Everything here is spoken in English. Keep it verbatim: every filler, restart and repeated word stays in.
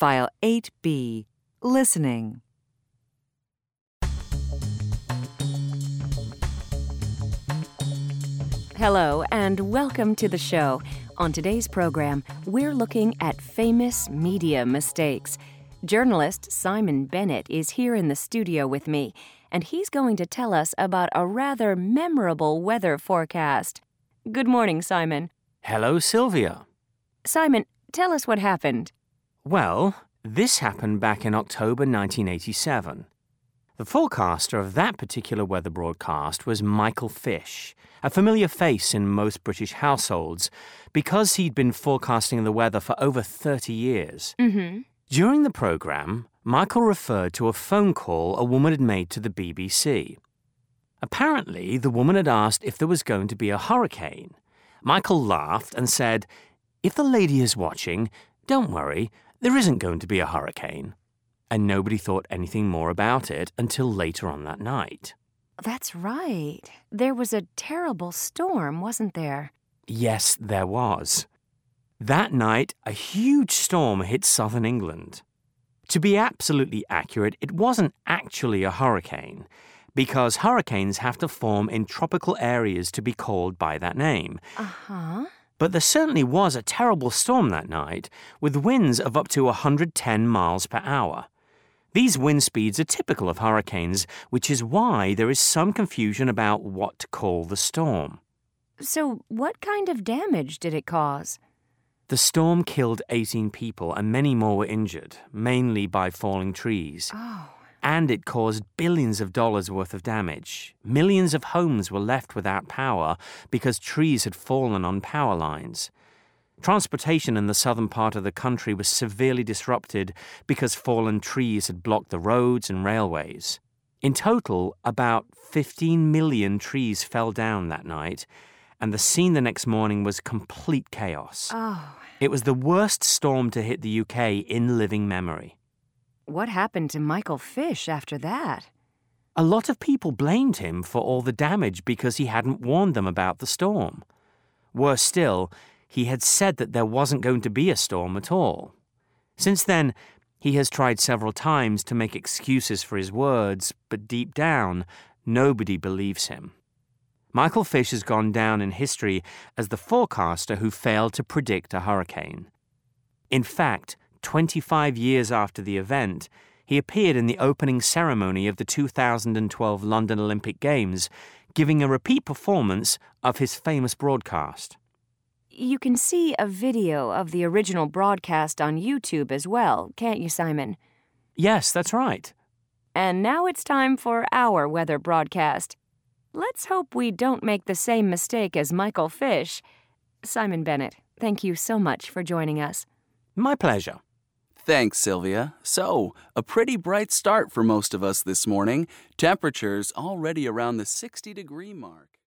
File eight B. Listening. Hello, and welcome to the show. On today's program, we're looking at famous media mistakes. Journalist Simon Bennett is here in the studio with me, and he's going to tell us about a rather memorable weather forecast. Good morning, Simon. Hello, Sylvia. Simon, tell us what happened. Well, this happened back in October nineteen eighty-seven. The forecaster of that particular weather broadcast was Michael Fish, a familiar face in most British households because he'd been forecasting the weather for over thirty years. Mm-hmm. During the program, Michael referred to a phone call a woman had made to the B B C. Apparently, the woman had asked if there was going to be a hurricane. Michael laughed and said, "If the lady is watching, don't worry, there isn't going to be a hurricane." And nobody thought anything more about it until later on that night. That's right. There was a terrible storm, wasn't there? Yes, there was. That night, a huge storm hit southern England. To be absolutely accurate, it wasn't actually a hurricane, because hurricanes have to form in tropical areas to be called by that name. Uh-huh. But there certainly was a terrible storm that night, with winds of up to one hundred ten miles per hour. These wind speeds are typical of hurricanes, which is why there is some confusion about what to call the storm. So what kind of damage did it cause? The storm killed eighteen people and many more were injured, mainly by falling trees. Oh. And it caused billions of dollars worth of damage. Millions of homes were left without power because trees had fallen on power lines. Transportation in the southern part of the country was severely disrupted because fallen trees had blocked the roads and railways. In total, about fifteen million trees fell down that night, and the scene the next morning was complete chaos. Oh. It was the worst storm to hit the U K in living memory. What happened to Michael Fish after that? A lot of people blamed him for all the damage because he hadn't warned them about the storm. Worse still, he had said that there wasn't going to be a storm at all. Since then, he has tried several times to make excuses for his words, but deep down, nobody believes him. Michael Fish has gone down in history as the forecaster who failed to predict a hurricane. In fact, twenty-five years after the event, he appeared in the opening ceremony of the two thousand twelve London Olympic Games, giving a repeat performance of his famous broadcast. You can see a video of the original broadcast on YouTube as well, can't you, Simon? Yes, that's right. And now it's time for our weather broadcast. Let's hope we don't make the same mistake as Michael Fish. Simon Bennett, thank you so much for joining us. My pleasure. Thanks, Sylvia. So, a pretty bright start for most of us this morning. Temperatures already around the sixty degree mark.